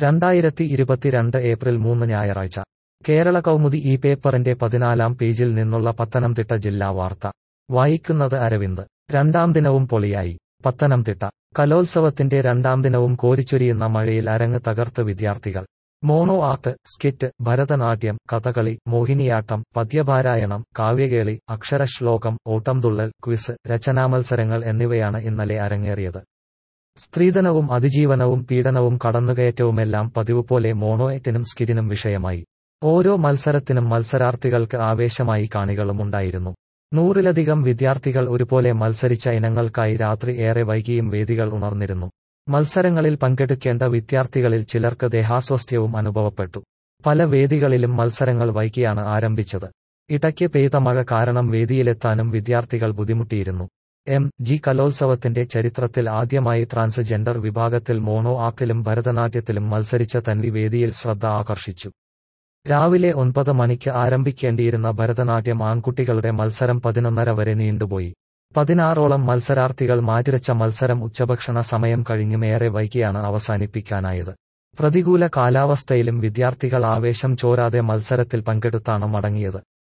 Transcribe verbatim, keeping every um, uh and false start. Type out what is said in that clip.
രണ്ടായിരത്തി ഇരുപത്തിരണ്ട് ഏപ്രിൽ മൂന്ന് ഞായറാഴ്ച കേരള കൗമുദി ഈ പേപ്പറിന്റെ പതിനാലാം പേജിൽ നിന്നുള്ള പത്തനംതിട്ട ജില്ലാ വാർത്ത വായിക്കുന്നത് അരവിന്ദ്. രണ്ടാം ദിനവും പൊളിയായി പത്തനംതിട്ട. കലോത്സവത്തിന്റെ രണ്ടാം ദിനവും കോരിച്ചൊരിയുന്ന മഴയിൽ അരങ്ങ് തകർത്ത് വിദ്യാർത്ഥികൾ. Mono art, skit, Bharatanatyam, Kathakali, Mohiniyattam, പദ്യപാരായണം, കാവ്യകേളി, അക്ഷരശ്ലോകം, ഓട്ടംതുള്ളൽ, ക്വിസ്, രചനാമത്സരങ്ങൾ എന്നിവയാണ് ഇന്നലെ അരങ്ങേറിയത്. സ്ത്രീധനവും അതിജീവനവും പീഡനവും കടന്നുകയറ്റവുമെല്ലാം പതിവുപോലെ മോണോആക്ടിനും സ്കിറ്റിനും വിഷയമായി. ഓരോ മത്സരത്തിനും മത്സരാർത്ഥികൾക്ക് ആവേശമായി കാണികളുമുണ്ടായിരുന്നു. നൂറിലധികം വിദ്യാർത്ഥികൾ ഒരുപോലെ മത്സരിച്ച ഇനങ്ങൾക്കായി രാത്രി ഏറെ വൈകിയും വേദികൾ ഉണർന്നിരുന്നു. മത്സരങ്ങളിൽ പങ്കെടുക്കേണ്ട വിദ്യാർത്ഥികളിൽ ചിലർക്ക് ദേഹാസ്വാസ്ഥ്യവും അനുഭവപ്പെട്ടു. പല വേദികളിലും മത്സരങ്ങൾ വൈകിയാണ് ആരംഭിച്ചത്. ഇടയ്ക്ക് പെയ്ത മഴ കാരണം വേദിയിലെത്താനും വിദ്യാർത്ഥികൾ ബുദ്ധിമുട്ടിയിരുന്നു. എം ജി കലോത്സവത്തിന്റെ ചരിത്രത്തിൽ ആദ്യമായി ട്രാൻസ്ജെൻഡർ വിഭാഗത്തിൽ മോണോ ആക്ടിലും ഭരതനാട്യത്തിലും മത്സരിച്ച തൻവി വേദിയിൽ ശ്രദ്ധ ആകർഷിച്ചു. രാവിലെ ഒൻപത് മണിക്ക് ആരംഭിക്കേണ്ടിയിരുന്ന ഭരതനാട്യം ആൺകുട്ടികളുടെ മത്സരം പതിനൊന്നര വരെ നീണ്ടുപോയി. പതിനാറോളം മത്സരാർത്ഥികൾ മാറ്റിവെച്ച മത്സരം ഉച്ചഭക്ഷണ സമയം കഴിഞ്ഞും ഏറെ വൈകിയാണ് അവസാനിപ്പിക്കാനായത്. പ്രതികൂല കാലാവസ്ഥയിലും വിദ്യാർത്ഥികൾ ആവേശം ചോരാതെ മത്സരത്തിൽ പങ്കെടുത്താണ് മടങ്ങിയത്.